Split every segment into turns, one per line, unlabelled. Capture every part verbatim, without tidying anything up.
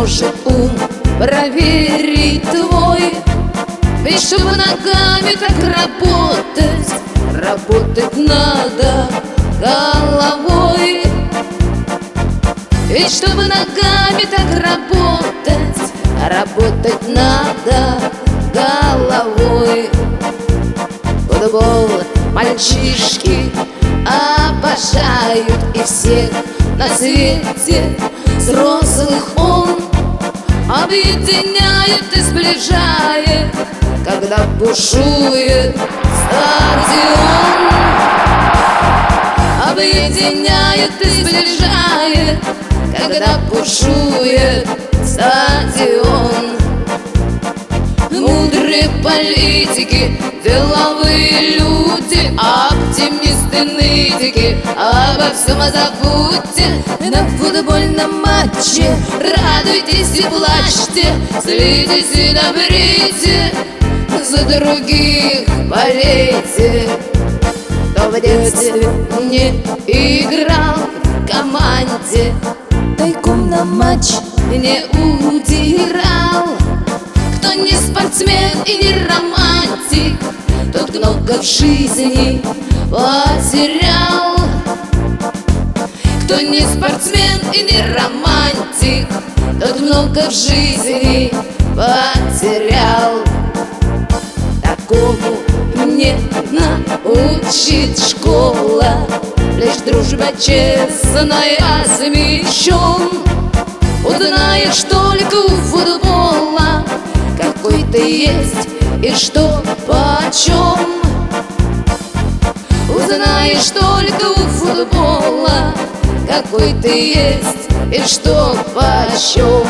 может ум проверить твой. Ведь чтобы ногами так работать, работать надо головой. Ведь чтобы ногами так работать, работать надо головой. Футбол мальчишки обожают, и всех на свете взрослых он объединяет и сближает, когда бушует стадион. Объединяет и сближает, когда бушует стадион. Мудрые политики, деловые люди, оптимисты, нытики, обо всем забудьте. На футбольном матче радуйтесь и плачьте, злитесь и добрите, за других болейте. Кто в детстве не играл в команде, тайком на матч не удирал, кто не спортсмен и не романтик, тот много в жизни потерял. Кто не спортсмен и не романтик, тот много в жизни потерял. Такому не научит школа, лишь дружба честная с мячом. Узнаешь только у футбола, какой ты есть и что почем. Узнаешь только у футбола, какой ты есть и что почем.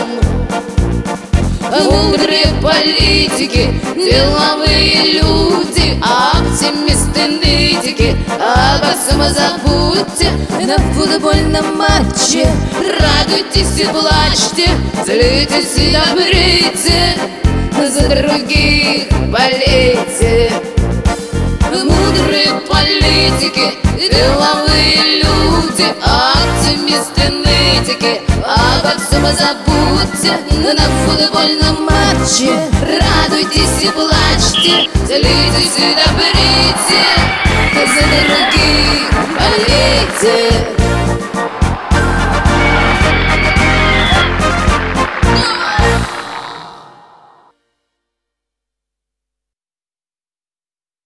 Мудрые политики, деловые люди, оптимисты, нытики, обо всем забудьте. На футбольном матче радуйтесь и плачьте, злитесь и добрите, за других болейте. Мудрые политики, деловые люди, оптимисты, нытики, обо всем забудьте. На футбольном матче радуйтесь и плачьте, злитесь и добрите, за других болейте.